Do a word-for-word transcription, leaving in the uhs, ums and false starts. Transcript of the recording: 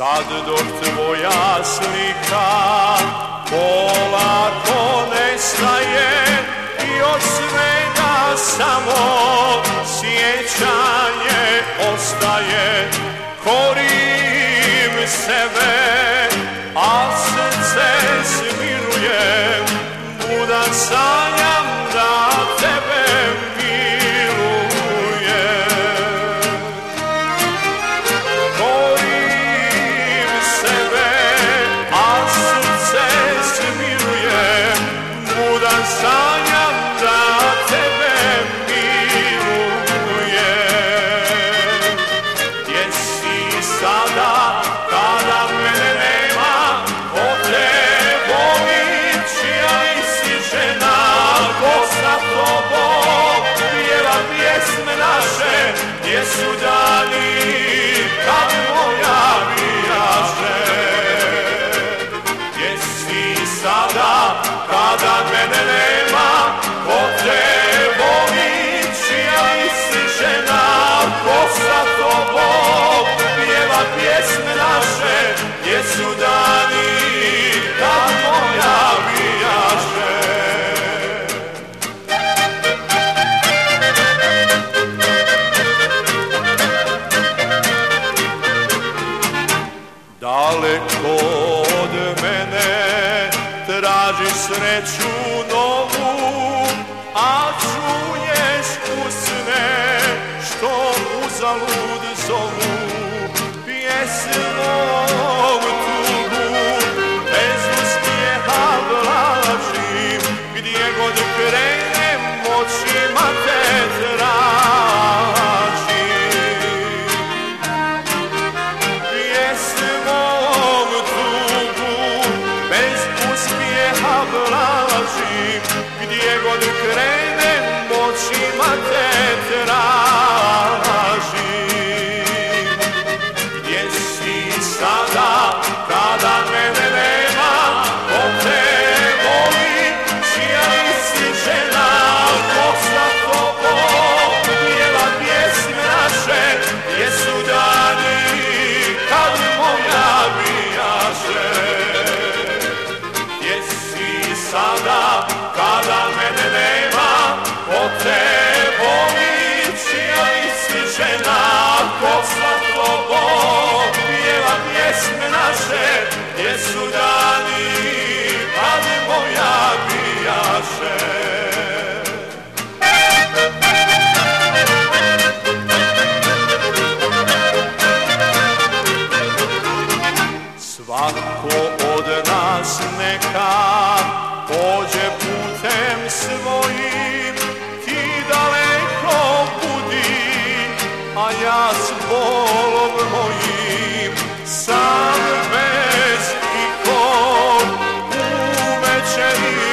Sad dok tvoja slika polako nestaje i od svega samo sjećanje ostaje, korim sebe, a srce smiruje, budan sanjam da tebe miluje. Korim sebe, a srce smiruje, budan sanjam da tebe miluje. Gdje si sada kada mene nema, ko te voli, čija si žena, ko sa tobom pjeva pjesme naše, gdje su dani kad moja vijaše. Gdje si sada kada mene nema, ko te voli, čija si žena, ko sa tobom pjeva pjesme naše, gdje su dani kad moja vijaše. Daleko od mene tražiš sreću novu, a čuješ usne što uzalud zovu. Pjesmom tugu bez uspjeha vlažim, gdje god krenem očima te tražim. Pjesmom tugu bez uspjeha vlažim, gdje god krenem očima te tražim. Gdje si sada kada mene nema, ko te voli, čija si žena, ko sa tobom pjeva pjesme naše, gdje su dani kad moja vijaše. Gdje si sada kada mene nema, ko te voli, čija si žena, ko sa tobom pjeva pjesme naše, gdje su dani kad moja vijaše. Svako od nas neka pođe putem svojim, ti daleko budi, a ja s bolom mojim sam bez ikog u večeri